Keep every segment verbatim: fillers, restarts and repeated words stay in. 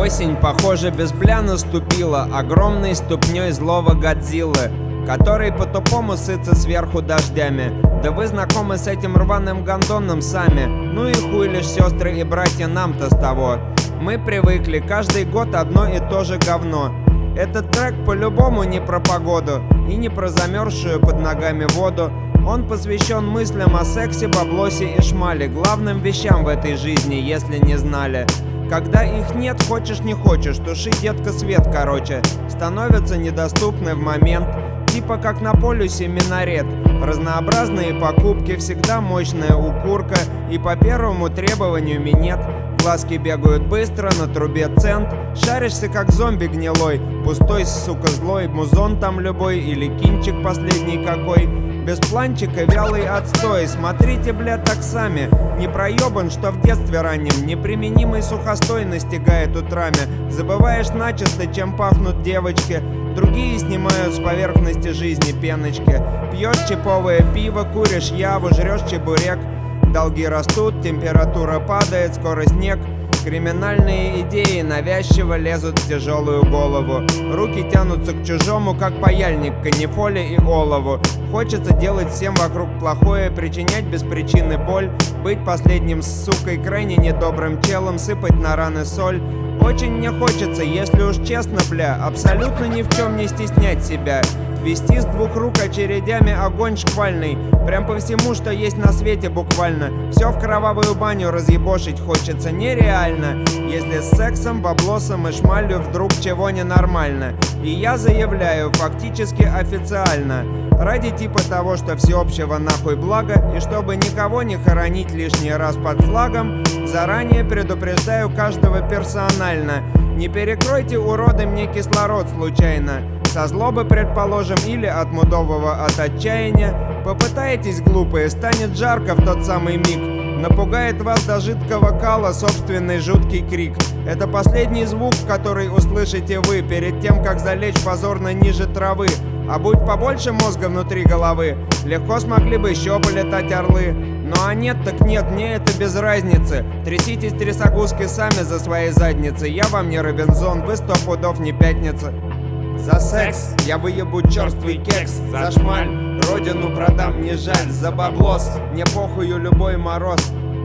Осень, похоже, без бля наступила огромной ступней злого Годзиллы, который по-тупому сытся сверху дождями. Да вы знакомы с этим рваным гондоном сами. Ну и хуй лишь, сестры и братья, нам-то с того. Мы привыкли, каждый год одно и то же говно. Этот трек по-любому не про погоду и не про замерзшую под ногами воду. Он посвящен мыслям о сексе, баблосе и шмале, главным вещам в этой жизни, если не знали. Когда их нет, хочешь не хочешь, туши, детка, свет, короче. Становятся недоступны в момент, типа как на полюсе минарет. Разнообразные покупки, всегда мощная укурка, и по первому требованию минет. Глазки бегают быстро, на трубе цент. Шаришься как зомби гнилой, пустой, сука, злой. Музон там любой или кинчик последний какой. Без планчика вялый отстой. Смотрите, бля, так сами. Не проебан, что в детстве раннем неприменимый сухостой настигает утрами. Забываешь начисто, чем пахнут девочки. Другие снимают с поверхности жизни пеночки. Пьешь чиповое пиво, куришь яву, жрешь чебурек. Долги растут, температура падает, скоро снег. Криминальные идеи навязчиво лезут в тяжелую голову. Руки тянутся к чужому, как паяльник, к канифоле и олову. Хочется делать всем вокруг плохое, причинять без причины боль, быть последним сукой, крайне недобрым челом, сыпать на раны соль. Очень мне хочется, если уж честно, бля, абсолютно ни в чем не стеснять себя. Вести с двух рук очередями огонь шквальный, прям по всему, что есть на свете буквально. Все в кровавую баню разъебошить хочется нереально, если с сексом, баблосом и шмалью вдруг чего ненормально. И я заявляю, фактически официально, ради типа того, что всеобщего нахуй блага, и чтобы никого не хоронить лишний раз под флагом, заранее предупреждаю каждого персонально: не перекройте, уроды, мне кислород случайно. Со злобы, предположим, или от мудового от отчаяния. Попытаетесь, глупые, станет жарко в тот самый миг. Напугает вас до жидкого кала собственный жуткий крик. Это последний звук, который услышите вы перед тем, как залечь позорно ниже травы. А будь побольше мозга внутри головы, легко смогли бы еще полетать орлы. Ну а нет так нет, мне это без разницы. Тряситесь трясогузки сами за свои задницы. Я вам не Робинзон, вы сто пудов не пятница. За секс я выебу черствый кекс, за шмаль родину продам, не жаль, за баблос мне похую любой мороз.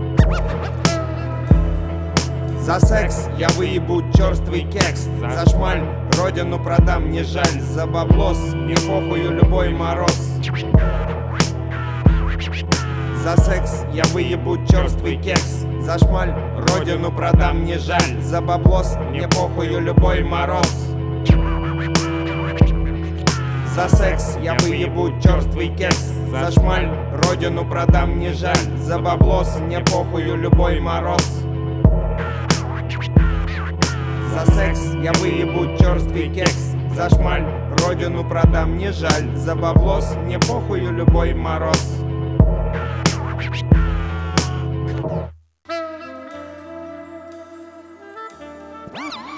За секс я выебу черствый кекс, за шмаль родину продам, не жаль, за баблос мне похую любой мороз. За секс я выебу черствый кекс, за шмаль родину продам, не жаль, за баблос мне похую любой мороз. За секс я выебу черствый кекс, за шмаль родину продам, не жаль, за баблос мне похую любой мороз. За секс я выебу черствый кекс, за шмаль родину продам, не жаль, за баблос мне похую любой мороз. Wow.